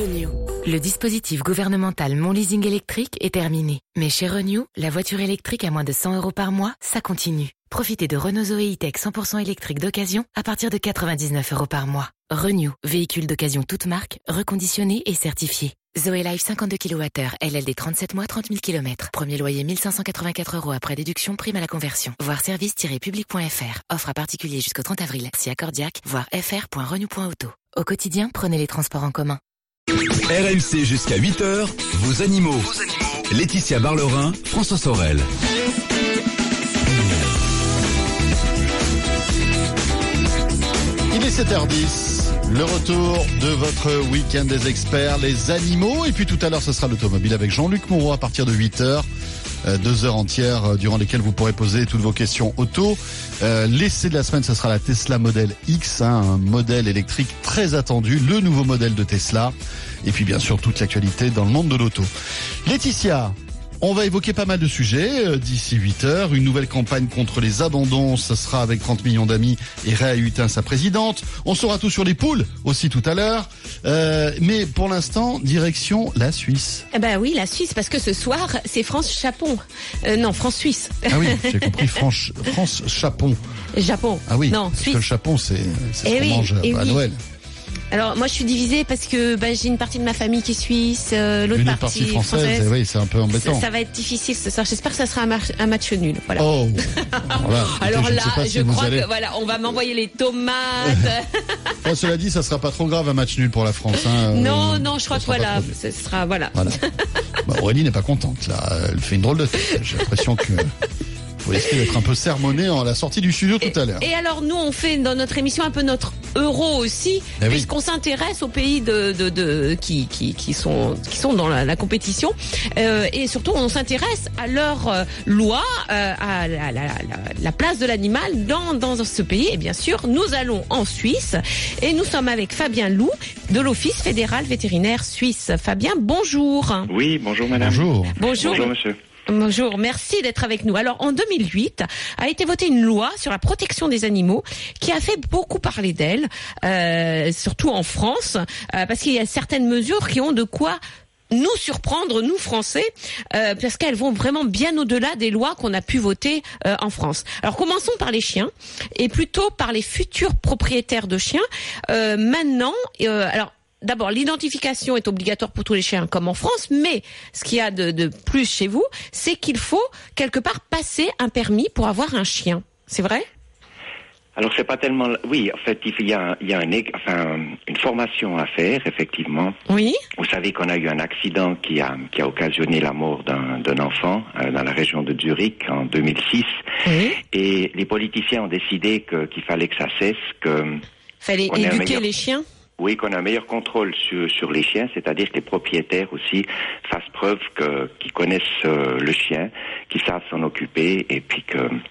Renew. Le dispositif gouvernemental Mon Leasing électrique est terminé. Mais chez Renew, la voiture électrique à moins de 100 € par mois, ça continue. Profitez de Renault Zoé E-Tech 100% électrique d'occasion à partir de 99 € par mois. Renew, véhicule d'occasion toute marque, reconditionné et certifié. Zoé Life 52 kWh, LLD 37 mois, 30 000 km. Premier loyer 1584 € après déduction, prime à la conversion. Voir service-public.fr. Offre à particulier jusqu'au 30 avril. Si accordiaque, voir fr.renew.auto. Au quotidien, prenez les transports en commun. RMC jusqu'à 8h, vos animaux. Laetitia Barlerin, François Sorel. Il est 7h10, le retour de votre week-end des experts, les animaux. Et puis tout à l'heure, ce sera l'automobile avec Jean-Luc Moreau à partir de 8h. 2 heures entières durant lesquelles vous pourrez poser toutes vos questions auto. L'essai de la semaine, ce sera la Tesla Model X, un modèle électrique très attendu, le nouveau modèle de Tesla. Et puis bien sûr, toute l'actualité dans le monde de l'auto. Laetitia, on va évoquer pas mal de sujets d'ici 8 heures. Une nouvelle campagne contre les abandons, ce sera avec 30 millions d'amis et Réa Hutin, sa présidente. On saura tout sur les poules aussi tout à l'heure. Mais pour l'instant, direction la Suisse. Eh ben oui, la Suisse, parce que ce soir, c'est France Chapon. France-Suisse. Ah oui, j'ai compris, France Chapon. Japon. Ah oui, non, parce Suisse. que le chapon, c'est ce qu'on mange à Noël. Alors moi je suis divisée parce que j'ai une partie de ma famille qui est suisse, l'autre Une partie française. Oui, c'est un peu embêtant. Ça va être difficile ce soir. J'espère que ça sera un match nul. Voilà. Oh. Voilà. Alors écoutez, là, je crois que voilà, on va m'envoyer les tomates. Enfin, cela dit, ça sera pas trop grave un match nul pour la France. Hein. Non, je crois que voilà, ce sera voilà. Aurélie n'est pas contente là. Elle fait une drôle de tête. J'ai l'impression que faut essayer d'être un peu sermonné en la sortie du studio tout à l'heure. Et alors nous on fait dans notre émission un peu notre euro aussi, puisqu'on s'intéresse aux pays qui sont dans la compétition et surtout on s'intéresse à leurs lois, à la place de l'animal dans ce pays. Et bien sûr nous allons en Suisse et nous sommes avec Fabien Loup de l'Office fédéral vétérinaire suisse. Fabien, bonjour. Oui, bonjour madame. Bonjour. Bonjour monsieur. Bonjour, merci d'être avec nous. Alors, en 2008, a été votée une loi sur la protection des animaux qui a fait beaucoup parler d'elle, surtout en France, parce qu'il y a certaines mesures qui ont de quoi nous surprendre, nous Français, parce qu'elles vont vraiment bien au-delà des lois qu'on a pu voter en France. Alors, commençons par les chiens, et plutôt par les futurs propriétaires de chiens. D'abord, l'identification est obligatoire pour tous les chiens, comme en France, mais ce qu'il y a de plus chez vous, c'est qu'il faut quelque part passer un permis pour avoir un chien. C'est vrai ? Alors c'est pas tellement. Oui, en fait, il y a une formation à faire, effectivement. Oui. Vous savez qu'on a eu un accident qui a occasionné la mort d'un enfant dans la région de Zurich en 2006. Oui. Et les politiciens ont décidé qu'il fallait que ça cesse, fallait éduquer les chiens. Oui, qu'on a un meilleur contrôle sur les chiens, c'est-à-dire que les propriétaires aussi fassent preuve qu'ils connaissent le chien, qu'ils savent s'en occuper et puis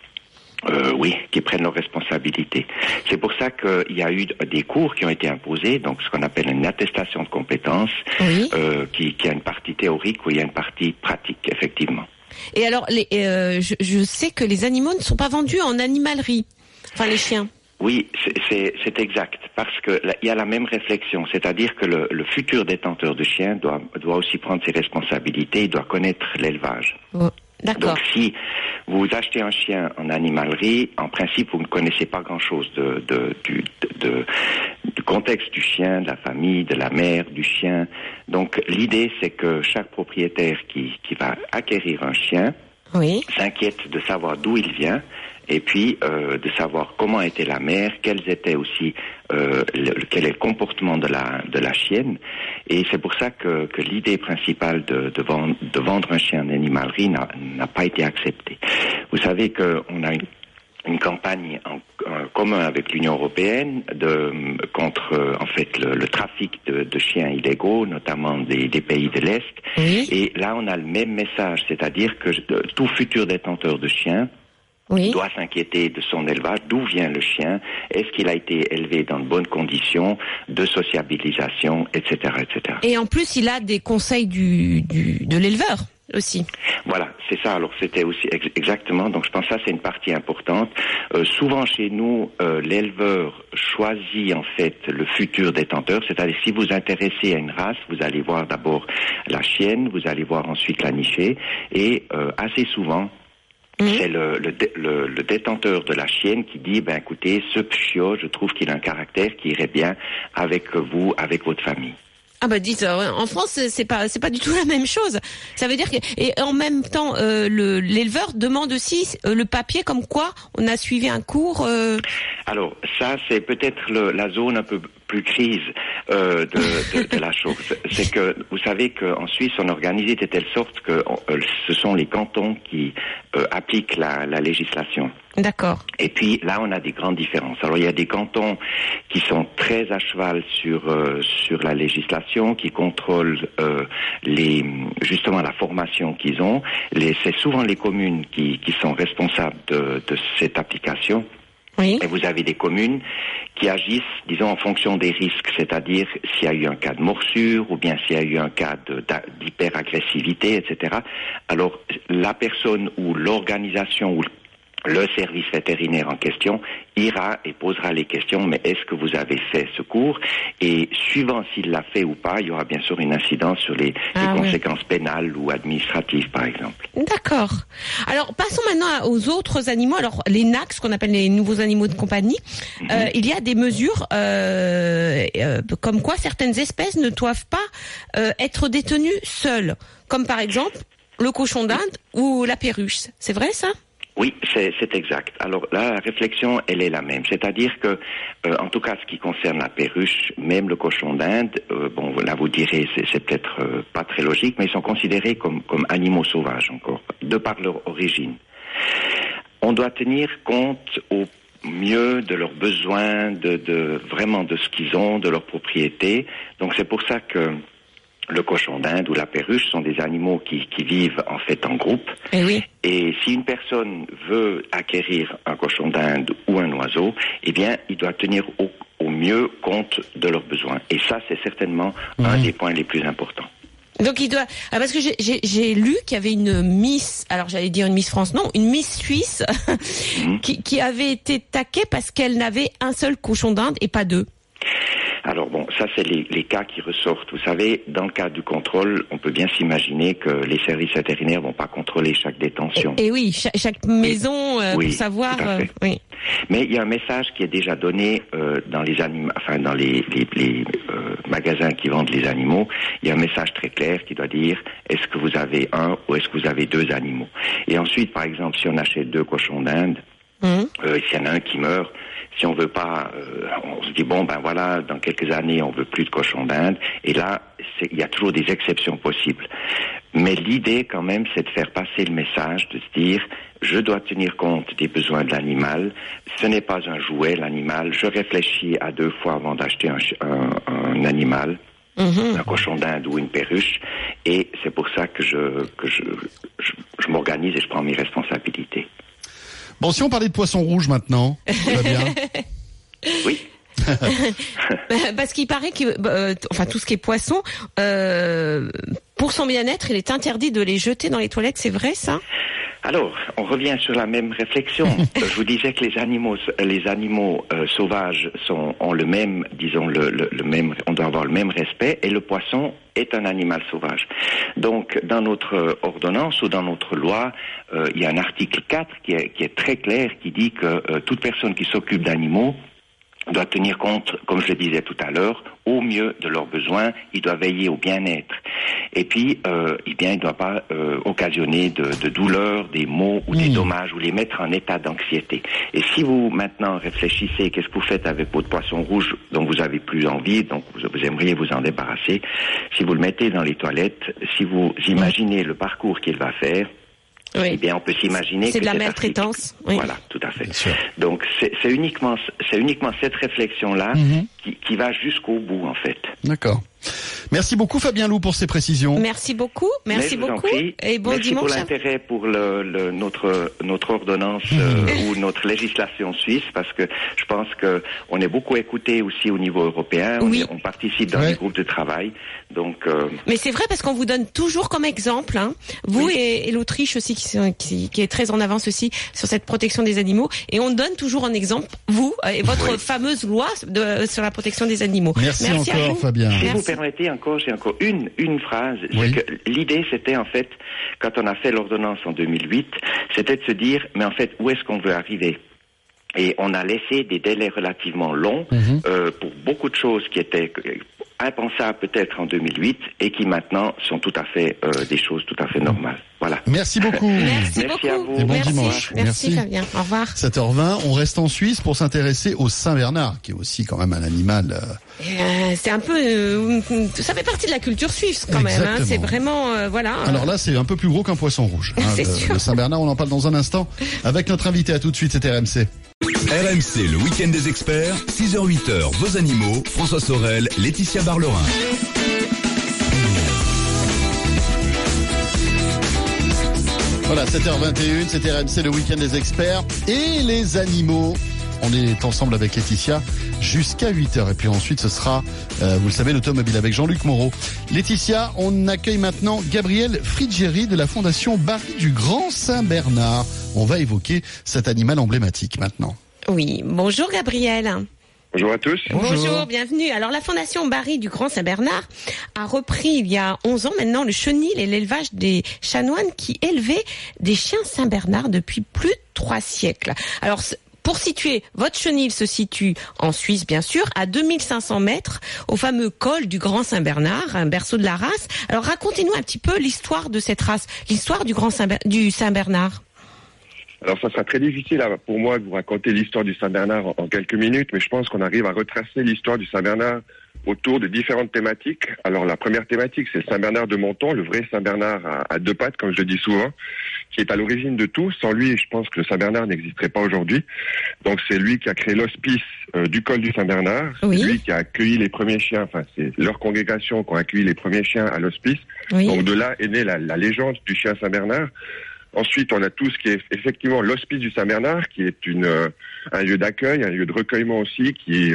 qu'ils prennent leurs responsabilités. C'est pour ça qu'il y a eu des cours qui ont été imposés, donc ce qu'on appelle une attestation de compétences, qui a une partie théorique où il y a une partie pratique, effectivement. Et alors, je sais que les animaux ne sont pas vendus en animalerie, enfin les chiens. Oui, c'est exact, parce que il y a la même réflexion, c'est-à-dire que le futur détenteur de chien doit aussi prendre ses responsabilités, il doit connaître l'élevage. Oh, d'accord. Donc si vous achetez un chien en animalerie, en principe vous ne connaissez pas grand-chose du contexte du chien, de la famille, de la mère, du chien. Donc l'idée c'est que chaque propriétaire qui va acquérir un chien s'inquiète de savoir d'où il vient. Et puis de savoir comment était la mère, quels étaient aussi quel est le comportement de la chienne. Et c'est pour ça que l'idée principale de vendre un chien en animalerie n'a pas été acceptée. Vous savez qu'on a une campagne en commun avec l'Union européenne contre en fait le trafic de chiens illégaux, notamment des pays de l'Est. Oui. Et là on a le même message, c'est-à-dire que tout futur détenteur de chien doit s'inquiéter de son élevage, d'où vient le chien, est-ce qu'il a été élevé dans de bonnes conditions de sociabilisation, etc., etc. Et en plus, il a des conseils de l'éleveur. aussi. Voilà, c'est ça. Alors c'était aussi exactement. Donc je pense que ça c'est une partie importante. Souvent chez nous, l'éleveur choisit en fait le futur détenteur. C'est-à-dire si vous intéressez à une race, vous allez voir d'abord la chienne, vous allez voir ensuite la nichée, et assez souvent. C'est le détenteur de la chienne qui dit, ben écoutez, ce chiot, je trouve qu'il a un caractère qui irait bien avec vous, avec votre famille. Ah bah dites, en France c'est pas du tout la même chose. Ça veut dire que et en même temps l'éleveur demande aussi le papier comme quoi on a suivi un cours. Alors ça c'est peut-être la zone un peu plus grise de la chose. C'est que vous savez qu'en Suisse on organisé de telle sorte que ce sont les cantons qui appliquent la législation. D'accord. Et puis là, on a des grandes différences. Alors, il y a des cantons qui sont très à cheval sur la législation, qui contrôlent justement la formation qu'ils ont. C'est souvent les communes qui sont responsables de cette application. Oui. Et vous avez des communes qui agissent, disons, en fonction des risques, c'est-à-dire s'il y a eu un cas de morsure ou bien s'il y a eu un cas d'hyperagressivité, etc. Alors, la personne ou l'organisation ou le service vétérinaire en question ira et posera les questions, mais est-ce que vous avez fait ce cours? Et suivant s'il l'a fait ou pas, il y aura bien sûr une incidence sur les conséquences pénales ou administratives, par exemple. D'accord. Alors, passons maintenant aux autres animaux. Alors, les NAC, ce qu'on appelle les nouveaux animaux de compagnie, il y a des mesures comme quoi certaines espèces ne doivent pas être détenues seules, comme par exemple le cochon d'Inde ou la perruche. C'est vrai, ça? Oui, c'est exact. Alors là, la réflexion, elle est la même. C'est-à-dire que, en tout cas, ce qui concerne la perruche, même le cochon d'Inde, bon, là vous direz, c'est peut-être pas très logique, mais ils sont considérés comme animaux sauvages encore, de par leur origine. On doit tenir compte au mieux de leurs besoins, vraiment de ce qu'ils ont, de leurs propriétés. Donc c'est pour ça que le cochon d'Inde ou la perruche sont des animaux qui vivent en fait en groupe. Et oui. Et si une personne veut acquérir un cochon d'Inde ou un oiseau, eh bien, il doit tenir au mieux compte de leurs besoins. Et ça, c'est certainement un des points les plus importants. Donc il doit, parce que j'ai lu qu'il y avait une Miss, alors j'allais dire une Miss France, non, une Miss Suisse qui avait été taquée parce qu'elle n'avait un seul cochon d'Inde et pas deux. Alors bon, ça c'est les cas qui ressortent. Vous savez, dans le cadre du contrôle, on peut bien s'imaginer que les services vétérinaires vont pas contrôler chaque détention. Et oui, chaque maison pour savoir. Oui. Mais il y a un message qui est déjà donné dans les dans les magasins qui vendent les animaux. Il y a un message très clair qui doit dire est-ce que vous avez un ou est-ce que vous avez deux animaux. Et ensuite, par exemple, si on achète 2 cochons d'Inde, s'il y en a un qui meurt. Si on veut pas, on se dit bon ben voilà, dans quelques années on veut plus de cochons d'Inde. Et là, il y a toujours des exceptions possibles. Mais l'idée quand même, c'est de faire passer le message, de se dire je dois tenir compte des besoins de l'animal. Ce n'est pas un jouet l'animal. Je réfléchis à 2 fois avant d'acheter un animal. Un cochon d'Inde ou une perruche, et c'est pour ça que je m'organise et je prends mes responsabilités. Bon, si on parlait de poisson rouge maintenant, ça va bien. Oui. Parce qu'il paraît que, enfin, tout ce qui est poisson, pour son bien-être, il est interdit de les jeter dans les toilettes. C'est vrai, ça? Alors, on revient sur la même réflexion. Je vous disais que les animaux sauvages ont le même, disons le même, on doit avoir le même respect, et le poisson est un animal sauvage. Donc, dans notre ordonnance ou dans notre loi, il y a un article 4 qui est très clair, qui dit que toute personne qui s'occupe d'animaux doit tenir compte, comme je le disais tout à l'heure, au mieux de leurs besoins. Il doit veiller au bien-être. Et puis, il ne doit pas occasionner de douleurs, des maux ou des dommages, ou les mettre en état d'anxiété. Et si vous, maintenant, réfléchissez, qu'est-ce que vous faites avec votre poisson rouge dont vous avez plus envie, donc vous aimeriez vous en débarrasser, si vous le mettez dans les toilettes, si vous imaginez le parcours qu'il va faire, oui. Eh bien, on peut s'imaginer que c'est de la maltraitance. Oui. Voilà, tout à fait. Donc, c'est uniquement cette réflexion-là qui va jusqu'au bout, en fait. D'accord. Merci beaucoup Fabien Loup pour ces précisions. Merci beaucoup. Merci beaucoup. Et bon Merci dimanche. pour l'intérêt pour notre ordonnance ou notre législation suisse, parce que je pense que on est beaucoup écouté aussi au niveau européen. Oui. On participe dans des groupes de travail. Donc. Mais c'est vrai parce qu'on vous donne toujours comme exemple, hein, vous et l'Autriche aussi qui est très en avance aussi sur cette protection des animaux, et on donne toujours en exemple vous et votre fameuse loi sur la protection des animaux. Merci encore Fabien. Si vous permettez j'ai encore une phrase. Oui. C'est que l'idée c'était en fait, quand on a fait l'ordonnance en 2008, c'était de se dire, mais en fait, où est-ce qu'on veut arriver? Et on a laissé des délais relativement longs pour beaucoup de choses qui étaient impensables peut-être en 2008 et qui maintenant sont tout à fait des choses tout à fait normales. Voilà. Merci beaucoup. Merci à vous. Et bon dimanche. Merci Fabien. Au revoir. 7h20, on reste en Suisse pour s'intéresser au Saint-Bernard, qui est aussi quand même un animal. C'est un peu, ça fait partie de la culture suisse quand même. Hein. C'est vraiment, voilà. Alors là, c'est un peu plus gros qu'un poisson rouge. Hein, le Saint-Bernard, on en parle dans un instant avec notre invité. À tout de suite, c'était RMC. RMC, le week-end des experts, 6h-8h, vos animaux, François Sorel, Laetitia Barlerin. Voilà, 7h21, c'était RMC, le week-end des experts et les animaux. On est ensemble avec Laetitia jusqu'à 8h. Et puis ensuite, ce sera, vous le savez, l'automobile avec Jean-Luc Moreau. Laetitia, on accueille maintenant Gabriel Frigieri de la Fondation Barry du Grand Saint-Bernard. On va évoquer cet animal emblématique maintenant. Oui, bonjour Gabriel. Bonjour à tous. Bonjour, bienvenue. Alors la Fondation Barry du Grand Saint-Bernard a repris il y a 11 ans maintenant le chenil et l'élevage des chanoines qui élevaient des chiens Saint-Bernard depuis plus de 3 siècles. Alors pour situer, votre chenil se situe en Suisse, bien sûr, à 2500 mètres, au fameux col du Grand Saint-Bernard, un berceau de la race. Alors, racontez-nous un petit peu l'histoire de cette race, l'histoire du du Saint-Bernard. Alors, ça sera très difficile pour moi de vous raconter l'histoire du Saint-Bernard en quelques minutes, mais je pense qu'on arrive à retracer l'histoire du Saint-Bernard autour de différentes thématiques. Alors, la première thématique, c'est le Saint-Bernard de Monton, le vrai Saint-Bernard à 2 pattes, comme je le dis souvent, qui est à l'origine de tout. Sans lui, je pense que le Saint-Bernard n'existerait pas aujourd'hui. Donc, c'est lui qui a créé l'hospice du col du Saint-Bernard. Oui. C'est lui qui a accueilli les premiers chiens, enfin, c'est leur congrégation qui a accueilli les premiers chiens à l'hospice. Oui. Donc, de là est née la légende du chien Saint-Bernard. Ensuite, on a tout ce qui est effectivement l'hospice du Saint-Bernard, qui est un lieu d'accueil, un lieu de recueillement aussi, qui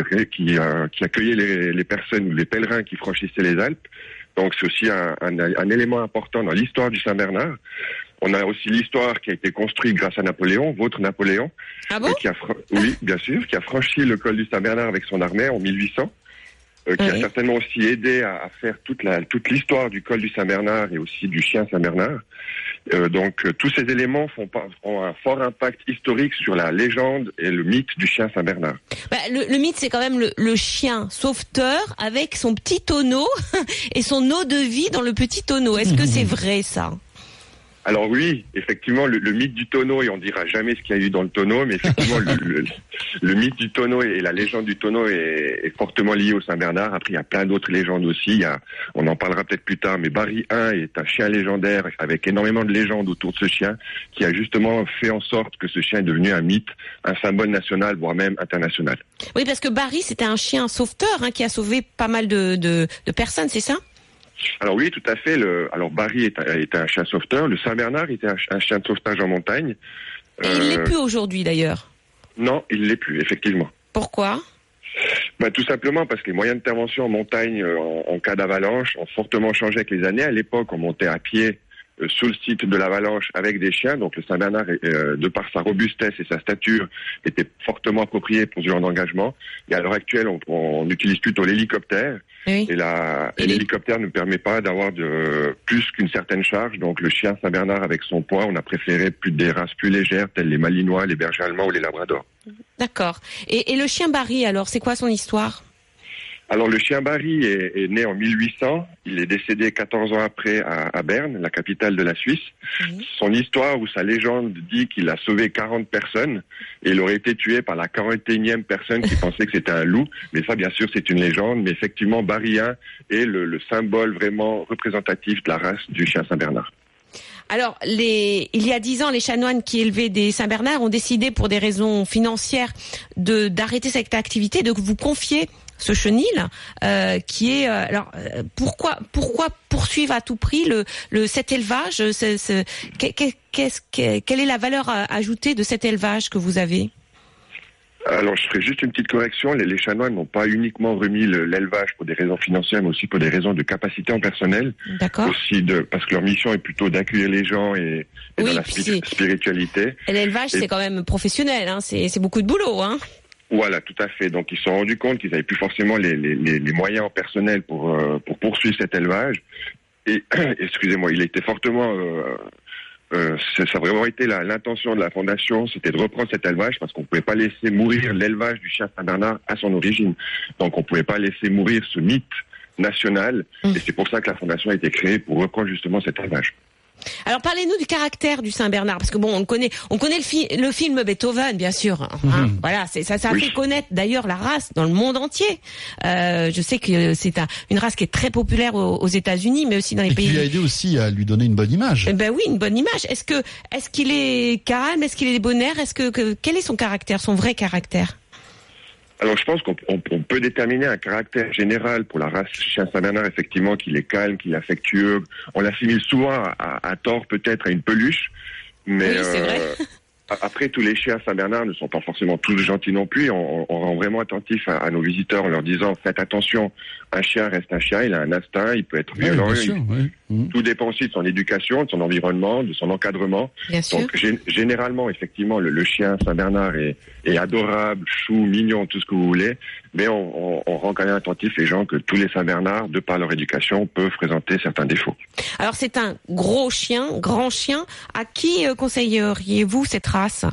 accueillait les personnes ou les pèlerins qui franchissaient les Alpes. Donc, c'est aussi un élément important dans l'histoire du Saint-Bernard. On a aussi l'histoire qui a été construite grâce à Napoléon, votre Napoléon. Ah bon? Oui, bien sûr, qui a franchi le col du Saint-Bernard avec son armée en 1800. Qui a certainement aussi aidé à faire toute l'histoire du col du Saint-Bernard et aussi du chien Saint-Bernard. Donc tous ces éléments ont un fort impact historique sur la légende et le mythe du chien Saint-Bernard. Bah, le mythe, c'est quand même le chien sauveteur avec son petit tonneau et son eau de vie dans le petit tonneau. Est-ce que c'est vrai ça? Alors oui, effectivement, le mythe du tonneau, et on dira jamais ce qu'il y a eu dans le tonneau, mais effectivement, le mythe du tonneau et la légende du tonneau est fortement lié au Saint-Bernard. Après, il y a plein d'autres légendes aussi. On en parlera peut-être plus tard, mais Barry I est un chien légendaire avec énormément de légendes autour de ce chien, qui a justement fait en sorte que ce chien est devenu un mythe, un symbole national, voire même international. Oui, parce que Barry, c'était un chien sauveteur qui a sauvé pas mal de personnes, c'est ça? Alors oui, tout à fait. Alors Barry est un chien sauveteur. Le Saint-Bernard était un chien de sauvetage en montagne. Et il l'est plus aujourd'hui d'ailleurs. Non, il l'est plus, effectivement. Pourquoi? Tout simplement parce que les moyens d'intervention en montagne en cas d'avalanche ont fortement changé avec les années. À l'époque, on montait à pied sous le site de l'avalanche avec des chiens. Donc le Saint-Bernard, de par sa robustesse et sa stature, était fortement approprié pour ce genre d'engagement. Et à l'heure actuelle, on utilise plutôt l'hélicoptère. Oui. Et l'hélicoptère ne permet pas d'avoir plus qu'une certaine charge. Donc le chien Saint-Bernard, avec son poids, on a préféré plus des races plus légères, telles les Malinois, les bergers allemands ou les labradors. D'accord. Et le chien Barry, alors, c'est quoi son histoire? Alors le chien Barry est né en 1800, il est décédé 14 ans après à Berne, la capitale de la Suisse. Oui. Son histoire ou sa légende dit qu'il a sauvé 40 personnes et il aurait été tué par la 41e personne qui pensait que c'était un loup. Mais ça, bien sûr, c'est une légende. Mais effectivement, Barry est le symbole vraiment représentatif de la race du chien Saint-Bernard. Alors, il y a 10 ans, les chanoines qui élevaient des Saint-Bernard ont décidé, pour des raisons financières, d'arrêter cette activité, de vous confier ce chenil, qui est pourquoi poursuivre à tout prix cet élevage, quelle est la valeur ajoutée de cet élevage que vous avez? Alors, je ferai juste une petite correction. Les chanoines n'ont pas uniquement remis l'élevage pour des raisons financières, mais aussi pour des raisons de capacité en personnel. D'accord. Aussi parce que leur mission est plutôt d'accueillir les gens et dans la spiritualité. L'élevage, c'est quand même professionnel, hein. C'est beaucoup de boulot, hein. Voilà, tout à fait. Donc, ils se sont rendus compte qu'ils n'avaient plus forcément les moyens en personnel pour poursuivre cet élevage. Et, excusez-moi, il était fortement... ça a vraiment été l'intention de la fondation, c'était de reprendre cet élevage parce qu'on pouvait pas laisser mourir l'élevage du chien Saint-Bernard à son origine. Donc on pouvait pas laisser mourir ce mythe national et c'est pour ça que la fondation a été créée pour reprendre justement cet élevage. Alors parlez-nous du caractère du Saint-Bernard, parce que bon, on connaît le film Beethoven, bien sûr. Hein. Voilà, ça a fait connaître d'ailleurs la race dans le monde entier. Je sais que c'est une race qui est très populaire aux États-Unis, mais aussi dans les pays. Qui lui a aidé aussi à lui donner une bonne image. Ben oui, une bonne image. Est-ce qu'il est calme, est-ce qu'il est débonnaire, quel est son caractère, son vrai caractère? Alors, je pense qu'on peut déterminer un caractère général pour la race chien Saint-Bernard, effectivement, qu'il est calme, qu'il est affectueux. On l'assimile souvent à tort, peut-être, à une peluche. Mais oui, c'est vrai. Après, tous les chiens Saint-Bernard ne sont pas forcément tous gentils non plus. On rend vraiment attentif à nos visiteurs en leur disant, faites attention, un chien reste un chien, il a un instinct, il peut être violent. Oui, bien sûr, oui. Tout dépend aussi de son éducation, de son environnement, de son encadrement. Bien sûr. Donc, généralement, effectivement, le chien Saint-Bernard est adorable, chou, mignon, tout ce que vous voulez. Mais on rend quand même attentif les gens que tous les Saint-Bernard, de par leur éducation, peuvent présenter certains défauts. Alors, c'est un gros chien, grand chien. À qui conseilleriez-vous cette race?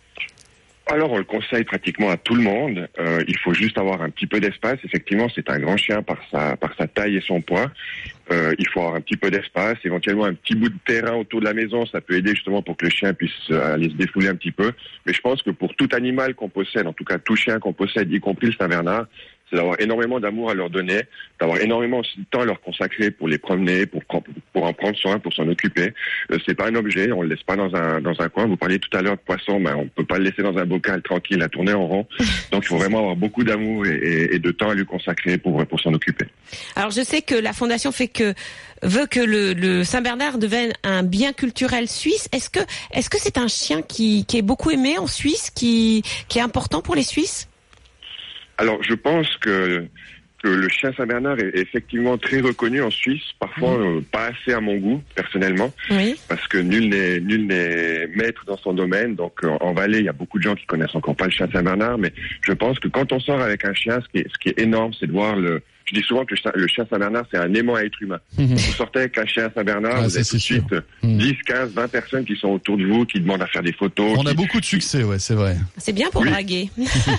Alors, on le conseille pratiquement à tout le monde. Il faut juste avoir un petit peu d'espace. Effectivement, c'est un grand chien par sa taille et son poids. Il faut avoir un petit peu d'espace, éventuellement un petit bout de terrain autour de la maison. Ça peut aider justement pour que le chien puisse aller se défouler un petit peu. Mais je pense que pour tout animal qu'on possède, en tout cas tout chien qu'on possède, y compris le Saint-Bernard, c'est d'avoir énormément d'amour à leur donner, d'avoir énormément aussi de temps à leur consacrer pour les promener, pour en prendre soin, pour s'en occuper. C'est pas un objet, on le laisse pas dans un coin. Vous parliez tout à l'heure de poisson, ben on peut pas le laisser dans un bocal tranquille à tourner en rond. Donc il faut vraiment avoir beaucoup d'amour et de temps à lui consacrer pour s'en occuper. Alors je sais que la fondation veut que le Saint-Bernard devienne un bien culturel suisse. Est-ce que c'est un chien qui est beaucoup aimé en Suisse, qui est important pour les Suisses? Alors, je pense que le chien Saint-Bernard est effectivement très reconnu en Suisse, parfois pas assez à mon goût, personnellement, parce que nul n'est maître dans son domaine. Donc, en Valais, il y a beaucoup de gens qui connaissent encore pas le chien Saint-Bernard, mais je pense que quand on sort avec un chien, ce qui est énorme, c'est de voir je dis souvent que le chien Saint-Bernard, c'est un aimant à être humain. Vous sortez avec un chien Saint-Bernard, vous avez tout de suite 10, 15, 20 personnes qui sont autour de vous, qui demandent à faire des photos. On a beaucoup de succès, ouais, c'est vrai. C'est bien pour draguer.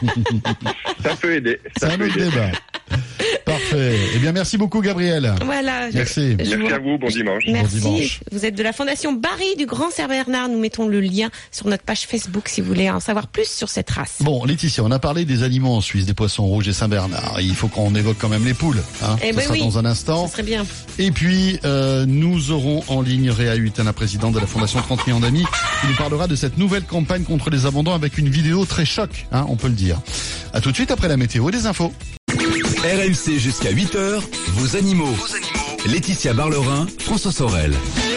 Ça peut aider. C'est un autre débat. Parfait. Eh bien, merci beaucoup, Gabriel. Voilà. Merci. Merci à vous. Bon dimanche. Merci. Bon dimanche. Vous êtes de la Fondation Barry du Grand Saint-Bernard. Nous mettons le lien sur notre page Facebook si vous voulez en savoir plus sur cette race. Bon, Laetitia, on a parlé des animaux en Suisse, des poissons rouges et Saint-Bernard. Il faut qu'on évoque quand même les poules. Hein. Ce sera dans un instant. Ça serait bien. Et puis, nous aurons en ligne Réa Hutin, la présidente de la Fondation 30 millions d'amis, qui nous parlera de cette nouvelle campagne contre les abandons avec une vidéo très choc, hein, on peut le dire. À tout de suite après la météo et des infos. RMC jusqu'à 8h, vos animaux. Laetitia Barlerin, François Sorel.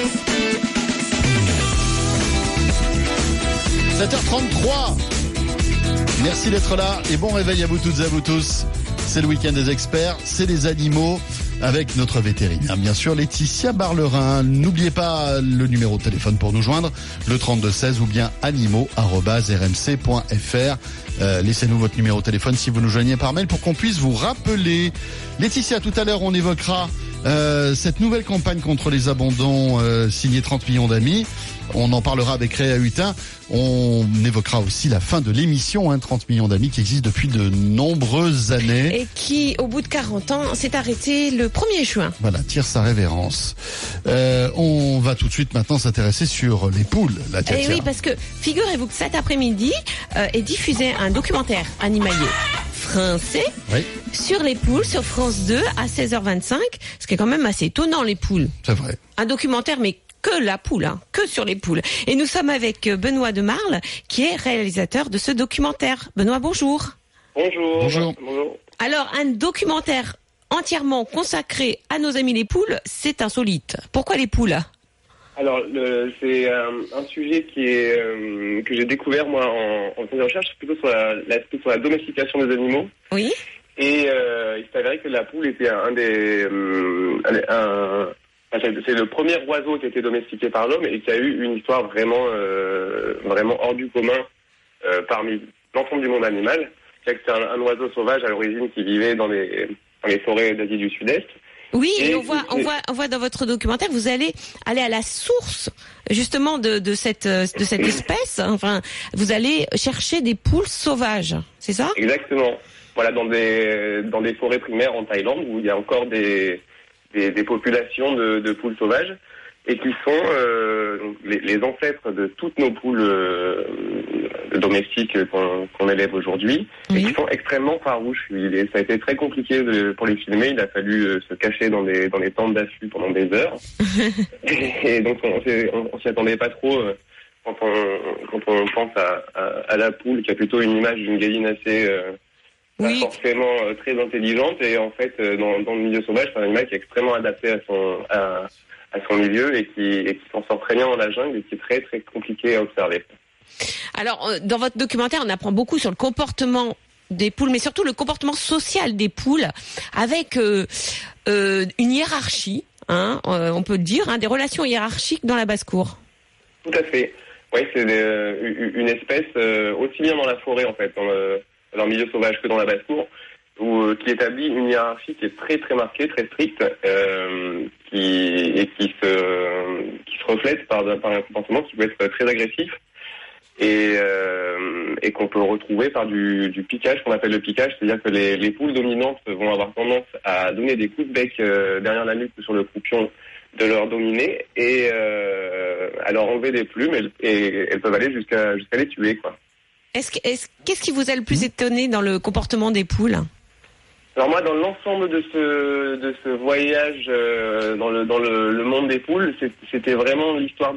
7h33. Merci d'être là et bon réveil à vous toutes et à vous tous. C'est le week-end des experts, c'est les animaux avec notre vétérinaire, bien sûr, Laetitia Barlerin. N'oubliez pas le numéro de téléphone pour nous joindre, le 3216 ou bien animaux@rmc.fr. Laissez-nous votre numéro de téléphone si vous nous joignez par mail pour qu'on puisse vous rappeler. Laetitia, tout à l'heure, on évoquera cette nouvelle campagne contre les abandons signée 30 millions d'amis. On en parlera avec Réa Hutin. On évoquera aussi la fin de l'émission 30 millions d'amis qui existe depuis de nombreuses années. Et qui, au bout de 40 ans, s'est arrêté le 1er juin. Voilà, tire sa révérence. On va tout de suite maintenant s'intéresser sur les poules. Et oui, parce que figurez-vous que cet après-midi est diffusé un documentaire animalier français sur les poules sur France 2 à 16h25, ce qui est quand même assez étonnant, les poules. C'est vrai. Un documentaire, mais que la poule, que sur les poules. Et nous sommes avec Benoît de Marle, qui est réalisateur de ce documentaire. Benoît, bonjour. Bonjour. Bonjour. Alors, un documentaire entièrement consacré à nos amis les poules, c'est insolite. Pourquoi les poules ? Alors, c'est un sujet que j'ai découvert, moi, en faisant des recherches, plutôt sur la domestication des animaux. Oui. Et il s'avérait que la poule était c'est le premier oiseau qui a été domestiqué par l'homme et qui a eu une histoire vraiment hors du commun parmi l'ensemble du monde animal. C'est un oiseau sauvage à l'origine qui vivait dans les forêts d'Asie du Sud-Est. Oui, et on voit dans votre documentaire, vous allez aller à la source justement de cette espèce. Enfin, vous allez chercher des poules sauvages, c'est ça ? Exactement. Voilà, dans des forêts primaires en Thaïlande où il y a encore des populations de poules sauvages et qui sont les ancêtres de toutes nos poules domestiques qu'on élève aujourd'hui, et qui sont extrêmement farouches. Ça a été très compliqué pour les filmer. Il a fallu se cacher dans des tentes d'affût pendant des heures. Et donc on s'y attendait pas trop quand on pense à la poule, qui a plutôt une image d'une gamine assez pas forcément très intelligente, et en fait dans le milieu sauvage, c'est un animal qui est extrêmement adapté à son milieu et qui s'en sort très bien dans la jungle et qui est très très compliqué à observer. Alors, dans votre documentaire, on apprend beaucoup sur le comportement des poules, mais surtout le comportement social des poules, avec une hiérarchie, on peut le dire, des relations hiérarchiques dans la basse-cour. Tout à fait. Oui, c'est une espèce, aussi bien dans la forêt, en fait, dans le milieu sauvage que dans la basse-cour, qui établit une hiérarchie qui est très très marquée, très stricte, qui se reflète par un comportement qui peut être très agressif et qu'on peut retrouver par du piquage, qu'on appelle le piquage, c'est-à-dire que les poules dominantes vont avoir tendance à donner des coups de bec derrière la nuque ou sur le croupion de leur dominé et à leur enlever des plumes, et elles peuvent aller jusqu'à les tuer, quoi. Qu'est-ce qui vous a le plus étonné dans le comportement des poules ? Alors moi, dans l'ensemble de ce voyage dans le monde des poules, c'était vraiment l'histoire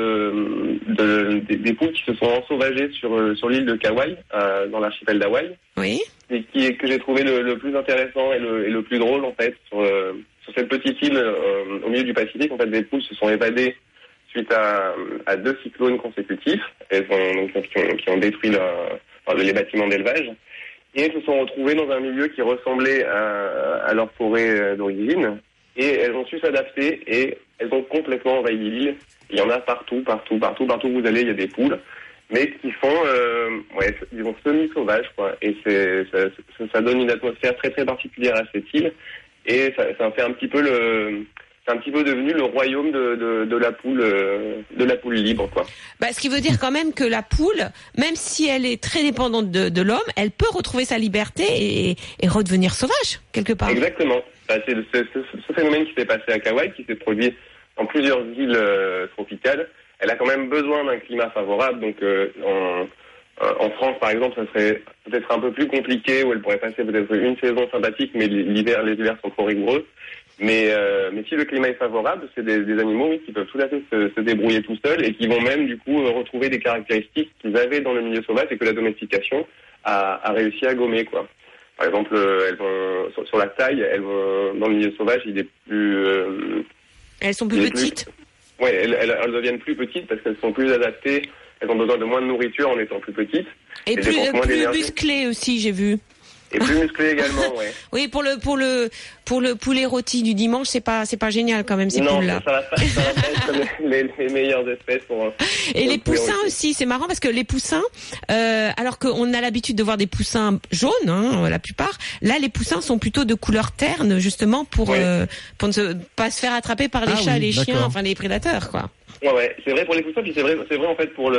des poules qui se sont ensauvagées sur l'île de Kauai, dans l'archipel d'Hawaï. Oui. Et que j'ai trouvé le plus intéressant et le plus drôle, en fait, sur cette petite île au milieu du Pacifique. En fait, des poules se sont évadées suite à 2 cyclones consécutifs, qui ont détruit les bâtiments d'élevage. Et elles se sont retrouvées dans un milieu qui ressemblait à leur forêt d'origine. Et elles ont su s'adapter et elles ont complètement envahi l'île. Il y en a partout où vous allez, il y a des poules. Mais qui sont, disons, semi-sauvages, quoi. Et ça donne une atmosphère très très particulière à cette île. Et ça fait un petit peu c'est un petit peu devenu le royaume de la poule libre, quoi. Ce qui veut dire quand même que la poule, même si elle est très dépendante de l'homme, elle peut retrouver sa liberté et redevenir sauvage, quelque part. Exactement. C'est ce phénomène qui s'est passé à Kauai, qui s'est produit dans plusieurs îles tropicales. Elle a quand même besoin d'un climat favorable, donc en France, par exemple, ça serait peut-être un peu plus compliqué, où elle pourrait passer peut-être une saison sympathique, mais les hivers sont trop rigoureux. Mais si le climat est favorable, c'est des animaux qui peuvent tout à fait se débrouiller tout seuls et qui vont même du coup retrouver des caractéristiques qu'ils avaient dans le milieu sauvage et que la domestication a réussi à gommer, quoi. Par exemple, elles vont sur la taille, elles vont dans le milieu sauvage, il est plus. Elles sont plus petites. Oui, elles deviennent plus petites parce qu'elles sont plus adaptées. Elles ont besoin de moins de nourriture en étant plus petites. Et plus musclées aussi, j'ai vu. Et plus musclé également, ouais. Oui, pour le poulet rôti du dimanche, c'est pas génial quand même, ces poules-là. Non, ça va pas être les meilleures espèces pour. Et les poussins aussi, c'est marrant parce que les poussins, alors qu'on a l'habitude de voir des poussins jaunes, la plupart, là les poussins sont plutôt de couleur terne, justement pour ne pas se faire attraper par les chats, les chiens, enfin les prédateurs, quoi. Ouais, c'est vrai pour les poussins, puis c'est vrai en fait pour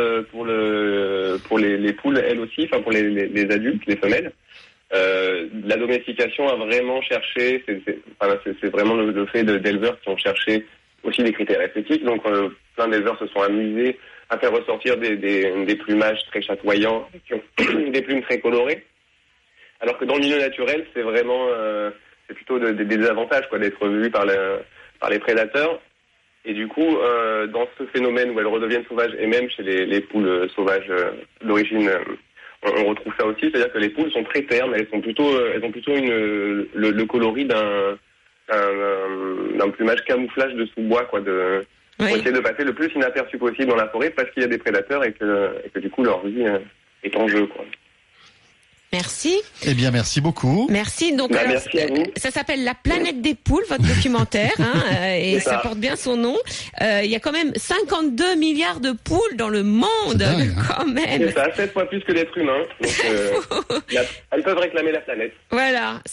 les poules elles aussi, enfin pour les adultes, les femelles. La domestication a vraiment cherché, c'est vraiment le fait d'éleveurs qui ont cherché aussi des critères esthétiques. Donc plein d'éleveurs se sont amusés à faire ressortir des plumages très chatoyants, qui ont des plumes très colorées. Alors que dans le milieu naturel, c'est vraiment c'est plutôt des désavantages, quoi, d'être vu par les prédateurs. Et du coup, dans ce phénomène où elles redeviennent sauvages, et même chez les poules sauvages d'origine on retrouve ça aussi, c'est-à-dire que les poules sont très ternes, elles ont plutôt le coloris d'un plumage camouflage de sous-bois, quoi, pour essayer de passer le plus inaperçu possible dans la forêt parce qu'il y a des prédateurs et que du coup leur vie est en jeu, quoi. Merci. Eh bien, merci beaucoup. Merci. Donc, alors, merci à vous. Ça s'appelle La planète des poules, votre documentaire, et ça porte bien son nom. Il y a quand même 52 milliards de poules dans le monde, dingue, quand même. C'est ça, 7 fois plus que l'être humain. Donc, elles peuvent réclamer la planète. Voilà,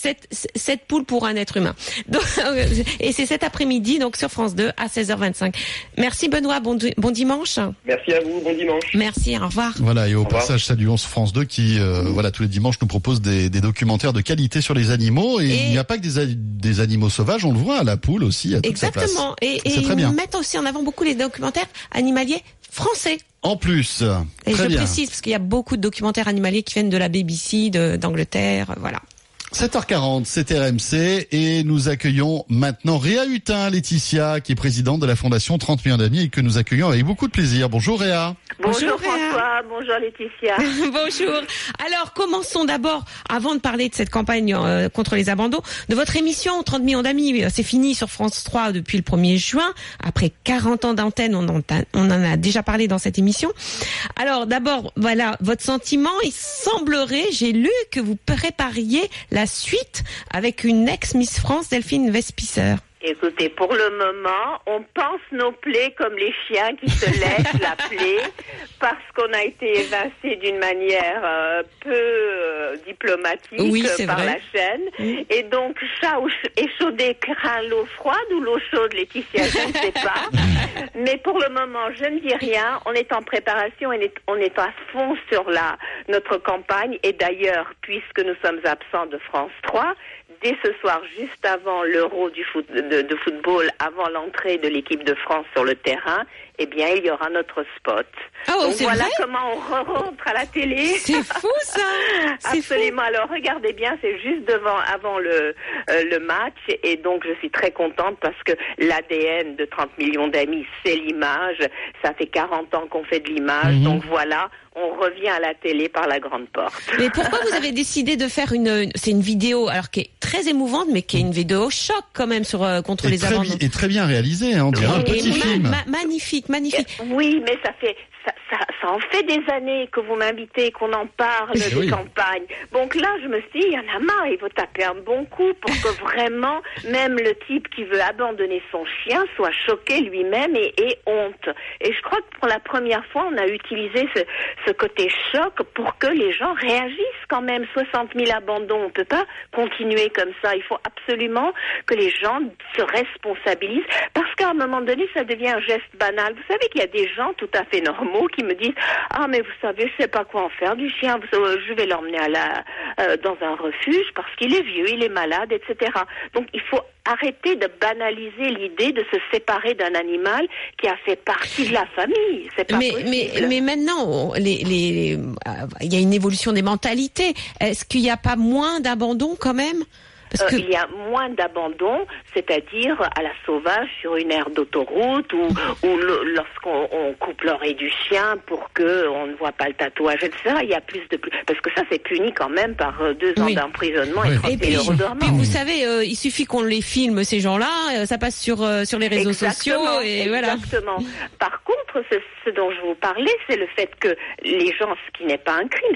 7 poules pour un être humain. Donc, et c'est cet après-midi, donc sur France 2 à 16h25. Merci Benoît, bon dimanche. Merci à vous, bon dimanche. Merci, au revoir. Voilà, et au passage, saluons France 2 qui, tous les dimanches nous propose des documentaires de qualité sur les animaux. Et il n'y a pas que des animaux sauvages, on le voit, à la poule aussi, à toute sa place. Exactement. Et très bien. ils mettent aussi en avant beaucoup les documentaires animaliers français. En plus. Et très je bien. précise, parce qu'il y a beaucoup de documentaires animaliers qui viennent de la BBC, d'Angleterre, voilà. 7h40, c'est RMC et nous accueillons maintenant Réa Hutin, Laetitia, qui est présidente de la Fondation 30 millions d'amis et que nous accueillons avec beaucoup de plaisir. Bonjour Réa. Bonjour François, bonjour Laetitia. Bonjour. Alors commençons d'abord, avant de parler de cette campagne contre les abandons, de votre émission 30 millions d'amis. C'est fini sur France 3 depuis le 1er juin. Après 40 ans d'antenne, on en a déjà parlé dans cette émission. Alors d'abord, voilà, votre sentiment, il semblerait, j'ai lu que vous prépariez la suite avec une ex-Miss France, Delphine Vespizer. Écoutez, pour le moment, on pense nos plaies comme les chiens qui se laissent la plaie parce qu'on a été évincé d'une manière peu diplomatique par vrai. la chaîne. Et donc, chat échaudé craint l'eau froide ou l'eau chaude, Laetitia, je ne sais pas. Mais pour le moment, je ne dis rien. On est en préparation et on est à fond sur notre campagne. Et d'ailleurs, puisque nous sommes absents de France 3, dès ce soir, juste avant l'Euro de football, avant l'entrée de l'équipe de France sur le terrain, eh bien, il y aura notre spot. Oh, donc voilà vrai comment on rentre à la télé. C'est fou ça. Absolument. Fou. Alors regardez bien, c'est juste avant le match, et donc je suis très contente parce que l'ADN de 30 millions d'amis, c'est l'image. Ça fait 40 ans qu'on fait de l'image, donc voilà. On revient à la télé par la grande porte. Mais pourquoi vous avez décidé de faire c'est une vidéo, alors qui est très émouvante, mais qui est une vidéo choc quand même contre les abandons. Et très bien réalisée, on dirait un petit film. Magnifique. Oui, mais ça en fait des années que vous m'invitez, qu'on en parle des campagnes. Donc là, je me suis dit, il y en a marre, il faut taper un bon coup pour que vraiment, même le type qui veut abandonner son chien soit choqué lui-même et ait honte. Et je crois que pour la première fois, on a utilisé ce côté choc pour que les gens réagissent quand même. 60 000 abandons, on peut pas continuer comme ça. Il faut absolument que les gens se responsabilisent parce qu'à un moment donné, ça devient un geste banal. Vous savez qu'il y a des gens tout à fait normaux qui me disent « Ah, mais vous savez, je sais pas quoi en faire du chien, je vais l'emmener dans un refuge parce qu'il est vieux, il est malade, etc. » Donc, il faut arrêter de banaliser l'idée de se séparer d'un animal qui a fait partie de la famille. C'est pas possible. Mais maintenant, il y a une évolution des mentalités. Est-ce qu'il n'y a pas moins d'abandon quand même? Il y a moins d'abandon, c'est-à-dire à la sauvage sur une aire d'autoroute ou lorsqu'on coupe l'oreille du chien pour qu'on ne voit pas le tatouage, etc. Il y a plus parce que ça c'est puni quand même par 2 ans d'emprisonnement et 30 000 euros d'amende. Puis vous savez, il suffit qu'on les filme ces gens-là, ça passe sur les réseaux sociaux et voilà. Exactement. Par contre, ce dont je vous parlais, c'est le fait que les gens, ce qui n'est pas un crime,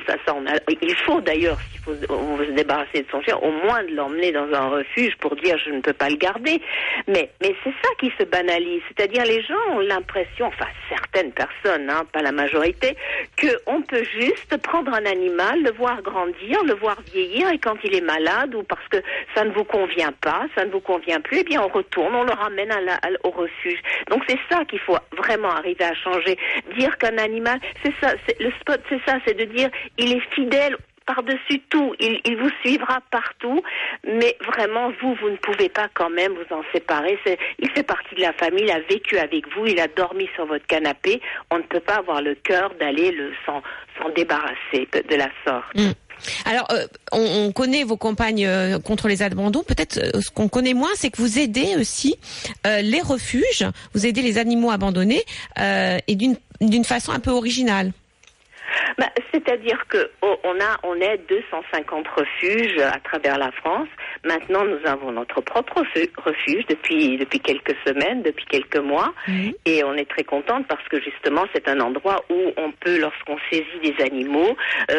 il faut d'ailleurs, on veut se débarrasser de son chien, au moins de l'emmener dans un refuge pour dire je ne peux pas le garder. Mais c'est ça qui se banalise. C'est-à-dire les gens ont l'impression, enfin certaines personnes, pas la majorité, qu'on peut juste prendre un animal, le voir grandir, le voir vieillir et quand il est malade ou parce que ça ne vous convient pas, ça ne vous convient plus, eh bien on retourne, on le ramène au refuge. Donc c'est ça qu'il faut vraiment arriver à changer. Dire qu'un animal, c'est ça, le spot, c'est ça, c'est de dire il est fidèle par-dessus tout, il vous suivra partout, mais vraiment, vous ne pouvez pas quand même vous en séparer. Il fait partie de la famille, il a vécu avec vous, il a dormi sur votre canapé. On ne peut pas avoir le cœur d'aller s'en débarrasser de la sorte. Alors, on connaît vos campagnes contre les abandons. Peut-être ce qu'on connaît moins, c'est que vous aidez aussi les refuges, vous aidez les animaux abandonnés et d'une façon un peu originale. C'est-à-dire que on est 250 refuges à travers la France. Maintenant, nous avons notre propre refuge depuis quelques semaines, depuis quelques mois, et on est très contente parce que justement, c'est un endroit où on peut, lorsqu'on saisit des animaux,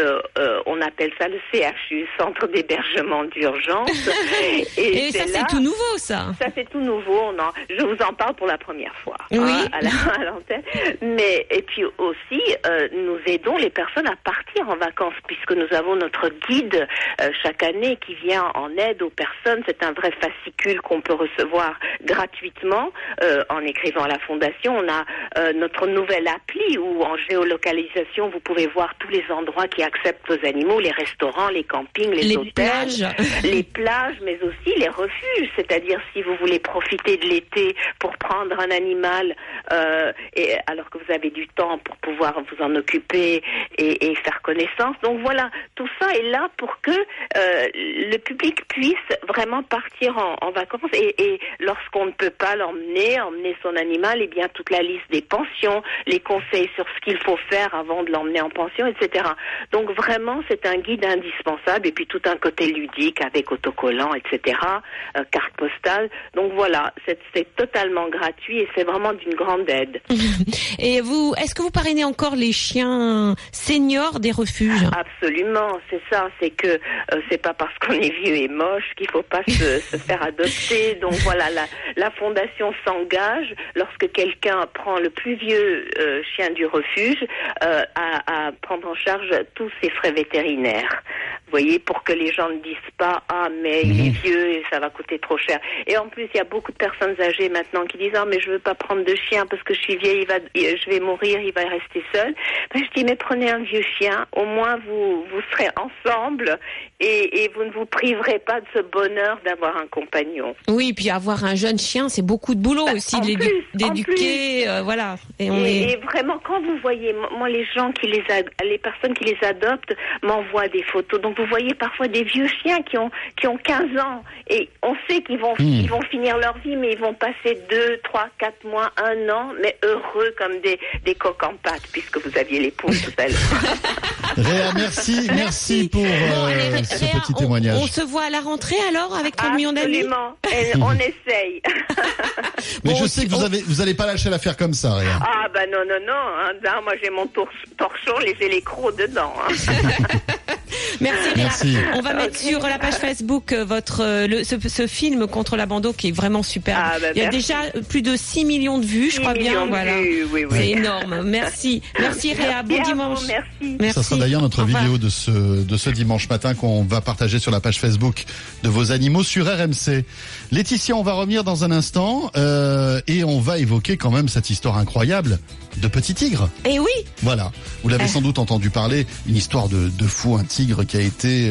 on appelle ça le CHU, Centre d'hébergement d'urgence. Et ça, c'est tout nouveau, ça. Ça, c'est tout nouveau. Je vous en parle pour la première fois à l'antenne. Et puis aussi, nous aidons les personnes à partir en vacances, puisque nous avons notre guide chaque année qui vient en aide aux personnes. C'est un vrai fascicule qu'on peut recevoir gratuitement en écrivant à la Fondation. On a notre nouvelle appli où en géolocalisation, vous pouvez voir tous les endroits qui acceptent vos animaux, les restaurants, les campings, les hôtels, les plages, mais aussi les refuges. C'est-à-dire si vous voulez profiter de l'été pour prendre un animal, et alors que vous avez du temps pour pouvoir vous en occuper et faire connaissance. Donc voilà, tout ça est là pour que le public puisse vraiment partir en vacances et lorsqu'on ne peut pas emmener son animal, eh bien toute la liste des pensions, les conseils sur ce qu'il faut faire avant de l'emmener en pension, etc. Donc vraiment, c'est un guide indispensable et puis tout un côté ludique avec autocollants, etc., carte postale. Donc voilà, c'est totalement gratuit et c'est vraiment d'une grande aide. Et est-ce que vous parrainez encore les chiens seniors des refuges? Absolument, c'est ça. C'est que c'est pas parce qu'on est vieux et moche qu'il faut pas se faire adopter. Donc voilà, la Fondation s'engage lorsque quelqu'un prend le plus vieux chien du refuge à prendre en charge tous ses frais vétérinaires. Vous voyez, pour que les gens ne disent pas « Ah, mais il est vieux et ça va coûter trop cher ». Et en plus, il y a beaucoup de personnes âgées maintenant qui disent « Ah, mais je veux pas prendre de chien parce que je suis vieille, je vais mourir, il va rester seul ». Ben, je dis « Mais prenez un vieux chien, au moins vous serez ensemble et vous ne vous priverez pas de ce bonheur d'avoir un compagnon ». Oui, puis avoir un jeune chien, c'est beaucoup de boulot aussi, d'éduquer, voilà. Et vraiment, quand vous voyez, moi, les personnes qui les adoptent m'envoient des photos. Donc vous voyez parfois des vieux chiens qui ont 15 ans et on sait qu'ils vont finir leur vie, mais ils vont passer 2, 3, 4 mois, 1 an, mais heureux comme des coqs en pâte, puisque vous aviez les poules tout à l'heure. Réa, merci pour ce petit témoignage. On se voit à la rentrée alors avec 30 millions d'amis. Absolument, on essaye. Mais je sais que vous allez pas lâcher l'affaire comme ça, Réa. Ah bah non, hein, moi j'ai mon torchon, j'ai les crocs dedans. Hein. Merci. On va mettre sur la page Facebook ce film contre l'abandon qui est vraiment super. Il y a déjà plus de 6 millions de vues, je crois bien. Voilà. Oui. C'est énorme. Merci Réa. Bon dimanche. Merci. Ça sera d'ailleurs notre vidéo de ce dimanche matin qu'on va partager sur la page Facebook de vos animaux sur RMC. Laetitia, on va revenir dans un instant et on va évoquer quand même cette histoire incroyable de Petit Tigre. Eh oui. Voilà. Vous l'avez sans doute entendu parler, une histoire de fou, un tigre qui a été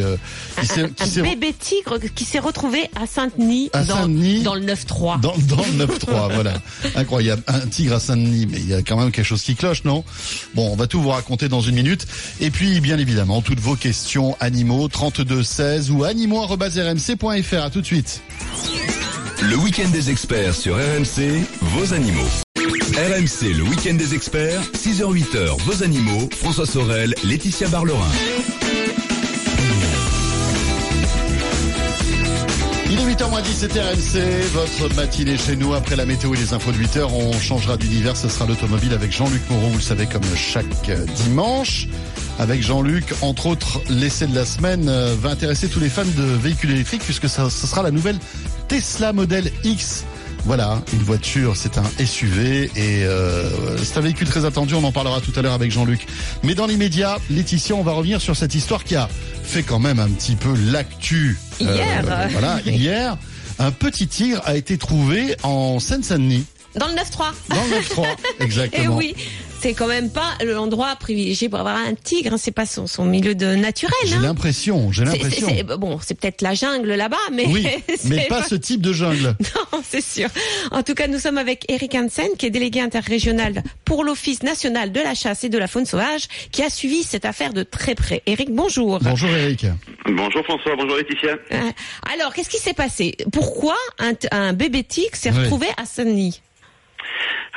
un bébé tigre qui s'est retrouvé à Saint-Denis dans le 9-3. Dans le 9-3, voilà. Incroyable. Un tigre à Saint-Denis, mais il y a quand même quelque chose qui cloche, non? Bon, on va tout vous raconter dans une minute. Et puis, bien évidemment, toutes vos questions animaux, 3216 ou animaux@rmc.fr. À tout de suite. Le week-end des experts sur RMC, vos animaux. RMC, le week-end des experts, 6h-8h, vos animaux, François Sorel, Laetitia Barlerin. Il est 8h moins 10, c'est RMC, votre matinée chez nous. Après la météo et les infos de 8h, on changera d'univers, ce sera l'automobile avec Jean-Luc Moreau, vous le savez, comme chaque dimanche. Avec Jean-Luc, entre autres, l'essai de la semaine va intéresser tous les fans de véhicules électriques puisque ce sera la nouvelle Tesla Model X. Voilà, une voiture, c'est un SUV et c'est un véhicule très attendu, on en parlera tout à l'heure avec Jean-Luc. Mais dans l'immédiat, Laetitia, on va revenir sur cette histoire qui a fait quand même un petit peu l'actu. Hier, un petit tigre a été trouvé en Seine-Saint-Denis. Dans le 9-3. Dans le 9-3, exactement. Et oui. C'est quand même pas l'endroit privilégié pour avoir un tigre, c'est pas son milieu naturel. J'ai l'impression. C'est peut-être la jungle là-bas, mais... Oui, mais pas ce type de jungle. Non, c'est sûr. En tout cas, nous sommes avec Eric Hansen, qui est délégué interrégional pour l'Office national de la chasse et de la faune sauvage, qui a suivi cette affaire de très près. Eric, bonjour. Bonjour Eric. Bonjour François, bonjour Laetitia. Alors, qu'est-ce qui s'est passé? Pourquoi un bébé tigre s'est retrouvé à Saint-Denis? Alors pourquoi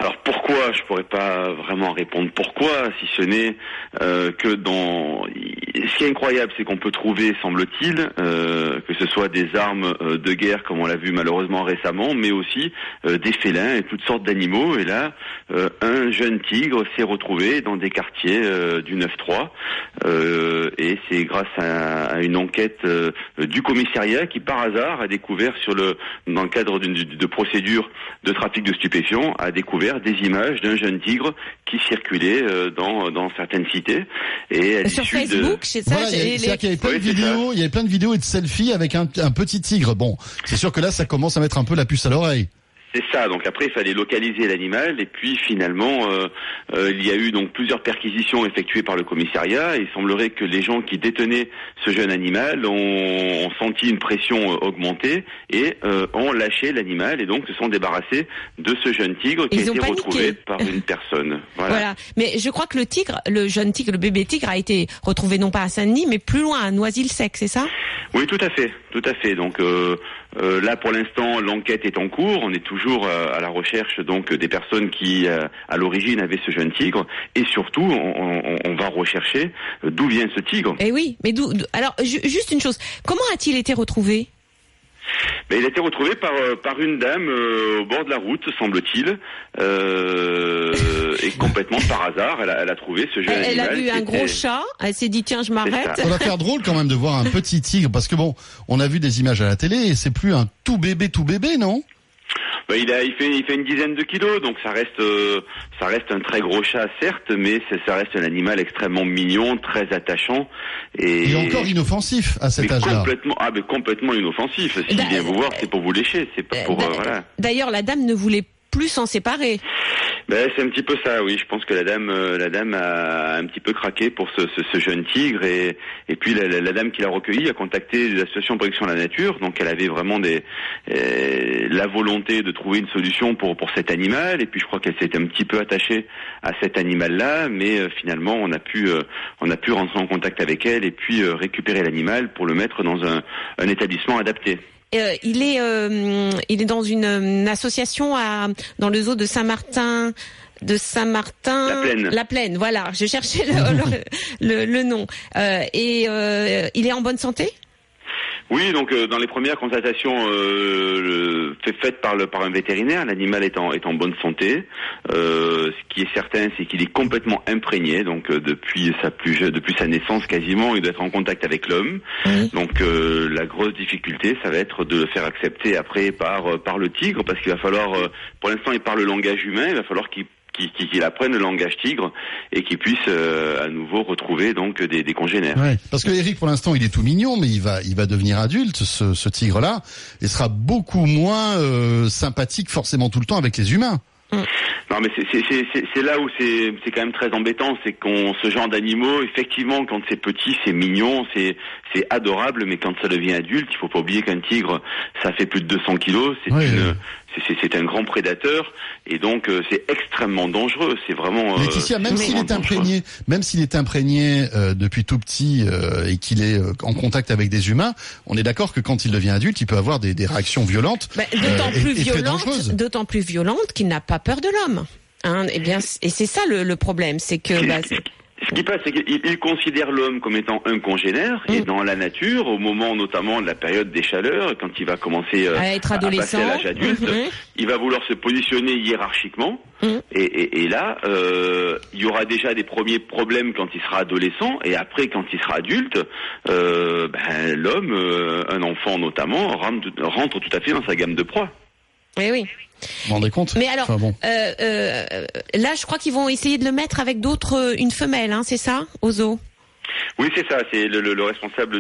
pourquoi, je pourrais pas vraiment répondre pourquoi, si ce n'est que ce qui est incroyable, c'est qu'on peut trouver, semble-t-il, que ce soit des armes de guerre, comme on l'a vu malheureusement récemment, mais aussi des félins et toutes sortes d'animaux. Et là, un jeune tigre s'est retrouvé dans des quartiers du 9-3, et c'est grâce à une enquête du commissariat qui, par hasard, a découvert dans le cadre de procédures de trafic de stupéfiants, a découvert des images d'un jeune tigre qui circulait dans certaines cités. Et sur Facebook, c'est ça. Voilà, il y avait plein de vidéos, il y avait plein de vidéos et de selfies avec un petit tigre. Bon, c'est sûr que là, ça commence à mettre un peu la puce à l'oreille. C'est ça. Donc après, il fallait localiser l'animal, et puis finalement, il y a eu donc plusieurs perquisitions effectuées par le commissariat. Et il semblerait que les gens qui détenaient ce jeune animal ont senti une pression augmenter et ont lâché l'animal, et donc se sont débarrassés de ce jeune tigre qui a été retrouvé par une personne. Voilà. Mais je crois que le jeune tigre, le bébé tigre, a été retrouvé non pas à Saint-Denis, mais plus loin, à Noisy-le-Sec, c'est ça? Oui, tout à fait. Donc là, pour l'instant, l'enquête est en cours. On est toujours à la recherche donc des personnes qui, à l'origine, avaient ce jeune tigre. Et surtout, on va rechercher d'où vient ce tigre. Eh oui, mais alors, juste une chose. Comment a-t-il été retrouvé? Mais il a été retrouvé par une dame au bord de la route, semble-t-il, et complètement par hasard, elle a trouvé ce jeune animal. Elle a vu un gros chat, elle s'est dit tiens, je m'arrête. Ça va faire drôle quand même de voir un petit tigre, parce que bon, on a vu des images à la télé et c'est plus un tout bébé, non? Il fait une dizaine de kilos, donc ça reste un très gros chat, certes, mais ça reste un animal extrêmement mignon, très attachant et encore inoffensif à cet âge-là. Complètement inoffensif. S'il vient vous voir, c'est pour vous lécher, c'est pas pour voilà. D'ailleurs, la dame ne voulait plus s'en séparer. C'est un petit peu ça, oui. Je pense que la dame a un petit peu craqué pour ce jeune tigre, et puis la dame qui l'a recueilli a contacté l'association de protection de la nature. Donc elle avait vraiment la volonté de trouver une solution pour cet animal, et puis je crois qu'elle s'était un petit peu attachée à cet animal-là, mais finalement on a pu rentrer en contact avec elle et puis récupérer l'animal pour le mettre dans un établissement adapté. Il est dans une association dans le zoo de Saint-Martin. La Plaine, voilà. Je cherchais le nom. Il est en bonne santé? Oui, donc dans les premières constatations faites par un vétérinaire, l'animal est en bonne santé. Ce qui est certain, c'est qu'il est complètement imprégné, donc depuis sa naissance quasiment, il doit être en contact avec l'homme. Oui. Donc la grosse difficulté, ça va être de le faire accepter après par le tigre, parce qu'il va falloir, pour l'instant, il parle le langage humain, il va falloir qu'il apprenne le langage tigre et qu'il puisse à nouveau retrouver donc des congénères. Ouais, parce que Eric, pour l'instant, il est tout mignon, mais il va devenir adulte, ce tigre-là, et sera beaucoup moins sympathique forcément tout le temps avec les humains. Non, mais c'est là où c'est quand même très embêtant, c'est ce genre d'animaux, effectivement, quand c'est petit, c'est mignon, c'est adorable, mais quand ça devient adulte, il faut pas oublier qu'un tigre, ça fait plus de 200 kilos, c'est un grand prédateur, et donc c'est extrêmement dangereux. C'est vraiment. Laetitia, même s'il est imprégné depuis tout petit et qu'il est en contact avec des humains, on est d'accord que quand il devient adulte, il peut avoir des réactions violentes, d'autant plus violentes qu'il n'a pas peur de l'homme. Et c'est ça le problème, c'est que. Ce qui passe, c'est qu'il considère l'homme comme étant un congénère, et dans la nature, au moment notamment de la période des chaleurs, quand il va commencer à être adolescent, à passer à l'âge adulte, il va vouloir se positionner hiérarchiquement, et là, il y aura déjà des premiers problèmes quand il sera adolescent, et après, quand il sera adulte, l'homme, un enfant notamment, rentre tout à fait dans sa gamme de proie. Oui. Vous vous rendez compte? Mais alors, là, je crois qu'ils vont essayer de le mettre avec une femelle, c'est ça, au zoo? Oui, c'est ça. C'est le responsable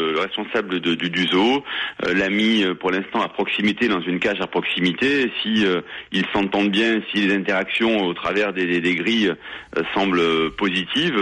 du zoo l'a mis pour l'instant à proximité, dans une cage à proximité. Si ils s'entendent bien, si les interactions au travers des grilles semblent positives,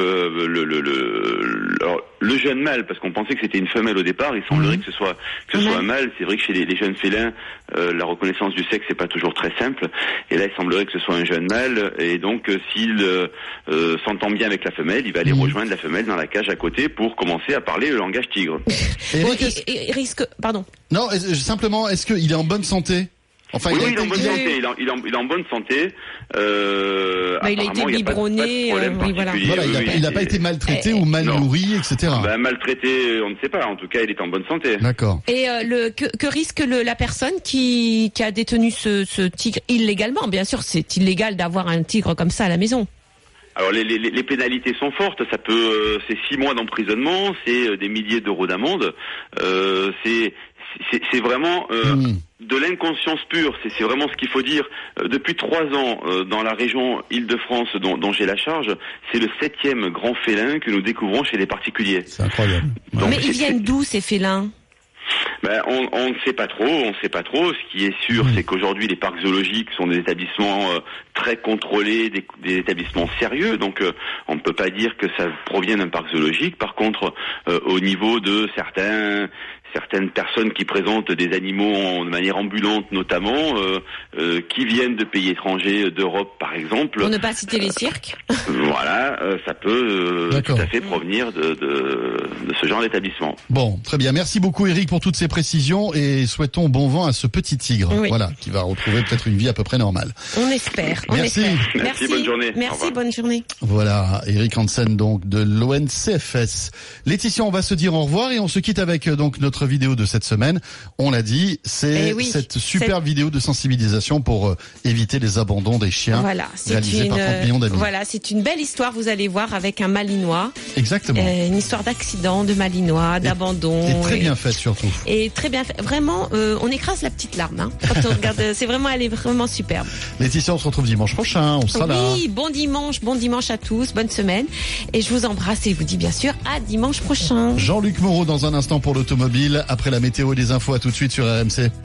le jeune mâle, parce qu'on pensait que c'était une femelle au départ, il semblerait que ce soit un mâle. C'est vrai que chez les jeunes félins, la reconnaissance du sexe c'est pas toujours très simple. Et là, il semblerait que ce soit un jeune mâle. Et donc, s'il s'entend bien avec la femelle, il va aller rejoindre la femelle dans la cage à côté pour commencer à parler le langage tigre. Pardon. Non, simplement, est-ce qu'il est en bonne santé? Enfin, oui, il est en bonne santé. Il est en bonne santé. Il a été biberonné. Il n'a pas été maltraité ou mal nourri, etc. Maltraité, on ne sait pas. En tout cas, il est en bonne santé. D'accord. Et que risque la personne qui a détenu ce tigre illégalement? Bien sûr, c'est illégal d'avoir un tigre comme ça à la maison. Alors les pénalités sont fortes. Ça peut, c'est 6 mois d'emprisonnement, c'est des milliers d'euros d'amende. C'est vraiment de l'inconscience pure. C'est vraiment ce qu'il faut dire. Depuis 3 ans, dans la région Île-de-France dont j'ai la charge, c'est le 7e grand félin que nous découvrons chez les particuliers. C'est incroyable. Donc, mais ils viennent d'où ces félins? On ne sait pas trop. Ce qui est sûr, c'est qu'aujourd'hui les parcs zoologiques sont des établissements très contrôlés, des établissements sérieux. Donc on ne peut pas dire que ça provient d'un parc zoologique. Par contre, au niveau de certaines personnes qui présentent des animaux de manière ambulante, notamment, qui viennent de pays étrangers, d'Europe par exemple. Pour ne pas citer les cirques. Voilà, ça peut tout à fait provenir de ce genre d'établissement. Bon, très bien. Merci beaucoup Eric pour toutes ces précisions et souhaitons bon vent à ce petit tigre. Oui. Voilà, qui va retrouver peut-être une vie à peu près normale. On espère. Merci. Merci, bonne journée. Merci, bonne journée. Voilà, Eric Hansen donc de l'ONCFS. Laetitia, on va se dire au revoir et on se quitte avec donc notre vidéo de cette semaine. On l'a dit, c'est cette super vidéo de sensibilisation pour éviter les abandons des chiens. Voilà, réalisée par 30 millions d'amis. Voilà, c'est une belle histoire, vous allez voir, avec un Malinois. Exactement. Une histoire d'accident, de Malinois, d'abandon. Et très bien faite surtout. Et très bien fait. Vraiment, on écrase la petite larme. Hein, quand on regarde, elle est vraiment superbe. Laetitia, on se retrouve dimanche prochain. On sera là. Oui, bon dimanche à tous, bonne semaine. Et je vous embrasse et vous dis bien sûr à dimanche prochain. Jean-Luc Moreau dans un instant pour l'automobile. Après la météo et les infos, à tout de suite sur RMC.